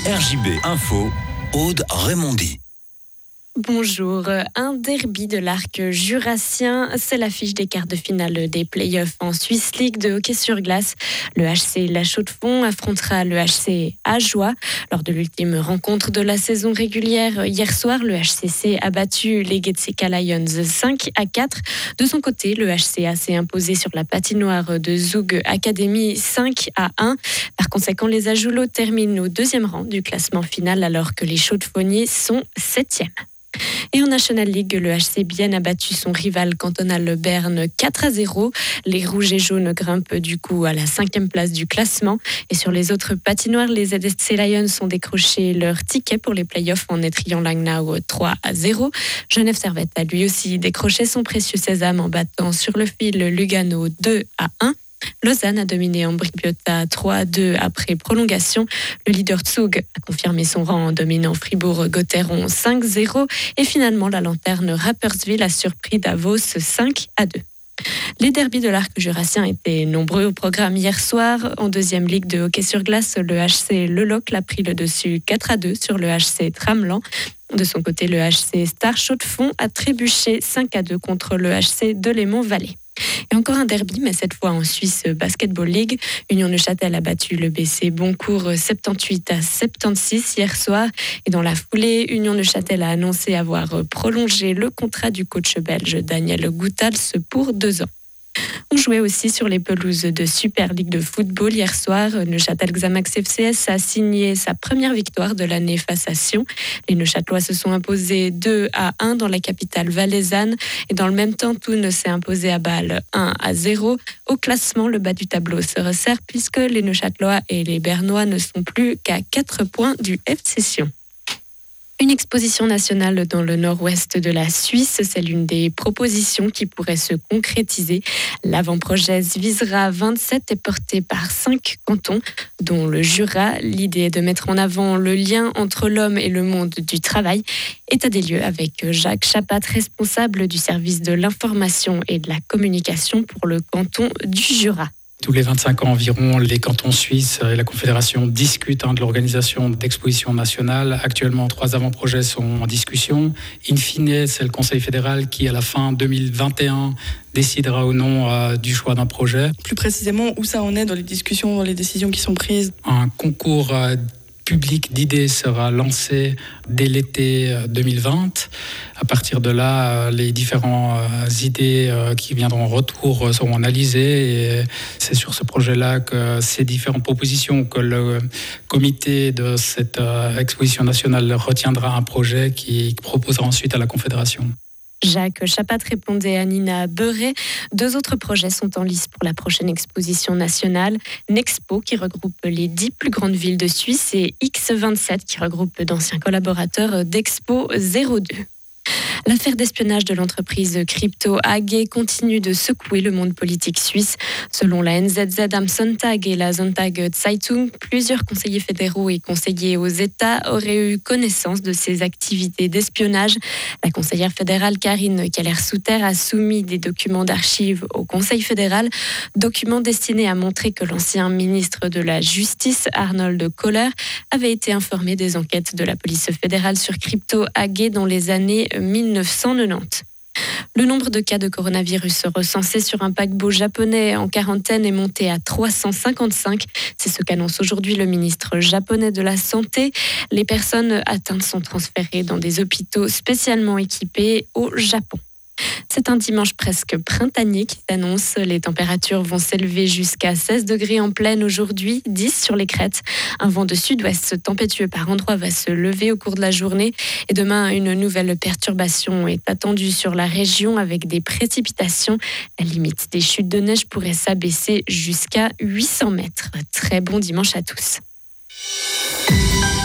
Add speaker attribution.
Speaker 1: RJB Info, Aude Raymondi.
Speaker 2: Bonjour, un derby de l'arc jurassien, c'est l'affiche des quarts de finale des playoffs en Swiss League de hockey sur glace. Le HC La Chaux-de-Fonds affrontera le HC Ajoie. Lors de l'ultime rencontre de la saison régulière hier soir, le HCC a battu les Getseka Lions 5-4. De son côté, le HCA s'est imposé sur la patinoire de Zoug Academy 5-1. Par conséquent, les Ajoulots terminent au deuxième rang du classement final alors que les Chaux-de-Fonniers sont 7e. Et en National League, le HC Bienne a battu son rival cantonal Berne 4-0. Les Rouges et Jaunes grimpent du coup à la 5e place du classement. Et sur les autres patinoires, les ZSC Lions ont décroché leur ticket pour les playoffs en étriant Langnau 3-0. Genève Servette a lui aussi décroché son précieux sésame en battant sur le fil Lugano 2-1. Lausanne a dominé Ambri-Piotta 3-2 après prolongation. Le leader Zug a confirmé son rang en dominant Fribourg-Gotteron 5-0. Et finalement, la lanterne Rapperswil a surpris Davos 5-2. Les derbys de l'arc jurassien étaient nombreux au programme hier soir. En deuxième ligue de hockey sur glace, le HC Le Locle a pris le dessus 4-2 sur le HC Tramelan. De son côté, le HC Star Chaux-de-Fonds a trébuché 5-2 contre le HC Delémont-Vallée. Et encore un derby, mais cette fois en Suisse Basketball League. Union Neuchâtel a battu le BC Boncourt 78-76 hier soir. Et dans la foulée, Union Neuchâtel a annoncé avoir prolongé le contrat du coach belge Daniel Goutals pour 2 ans. On jouait aussi sur les pelouses de Super League de football hier soir. Neuchâtel Xamax FCS a signé sa première victoire de l'année face à Sion. Les Neuchâtelois se sont imposés 2-1 dans la capitale valaisanne. Et dans le même temps, Thun s'est imposé à Bâle 1-0. Au classement, le bas du tableau se resserre puisque les Neuchâtelois et les Bernois ne sont plus qu'à 4 points du FC Sion. Une exposition nationale dans le nord-ouest de la Suisse, c'est l'une des propositions qui pourrait se concrétiser. L'avant-projet visera 27 et porté par 5 cantons, dont le Jura. L'idée est de mettre en avant le lien entre l'homme et le monde du travail. État des lieux avec Jacques Chapat, responsable du service de l'information et de la communication pour le canton du Jura.
Speaker 3: Tous les 25 ans environ, les cantons suisses et la Confédération discutent de l'organisation d'expositions nationales. Actuellement, 3 avant-projets sont en discussion. In fine, c'est le Conseil fédéral qui, à la fin 2021, décidera ou non du choix d'un projet.
Speaker 4: Plus précisément, où ça en est dans les discussions, dans les décisions qui sont prises?
Speaker 3: Un concours public d'idées sera lancé dès l'été 2020. À partir de là, les différentes idées qui viendront en retour seront analysées. Et c'est sur ce projet-là que ces différentes propositions que le comité de cette exposition nationale retiendra un projet qui proposera ensuite à la Confédération.
Speaker 2: Jacques Chapat répondait à Nina Beuret. 2 autres projets sont en lice pour la prochaine exposition nationale. Nexpo, qui regroupe les 10 plus grandes villes de Suisse, et X27, qui regroupe d'anciens collaborateurs d'Expo 02. L'affaire d'espionnage de l'entreprise Crypto AG continue de secouer le monde politique suisse. Selon la NZZ am Sonntag et la Sonntag Zeitung, plusieurs conseillers fédéraux et conseillers aux États auraient eu connaissance de ces activités d'espionnage. La conseillère fédérale Karine Keller-Souter a soumis des documents d'archives au Conseil fédéral, documents destinés à montrer que l'ancien ministre de la Justice, Arnold Kohler, avait été informé des enquêtes de la police fédérale sur Crypto AG dans les années 1990. Le nombre de cas de coronavirus recensés sur un paquebot japonais en quarantaine est monté à 355. C'est ce qu'annonce aujourd'hui le ministre japonais de la Santé. Les personnes atteintes sont transférées dans des hôpitaux spécialement équipés au Japon. C'est un dimanche presque printanier qui s'annonce. Les températures vont s'élever jusqu'à 16 degrés en plaine aujourd'hui, 10 sur les crêtes. Un vent de sud-ouest tempétueux par endroits va se lever au cours de la journée. Et demain, une nouvelle perturbation est attendue sur la région avec des précipitations. La limite des chutes de neige pourrait s'abaisser jusqu'à 800 mètres. Très bon dimanche à tous.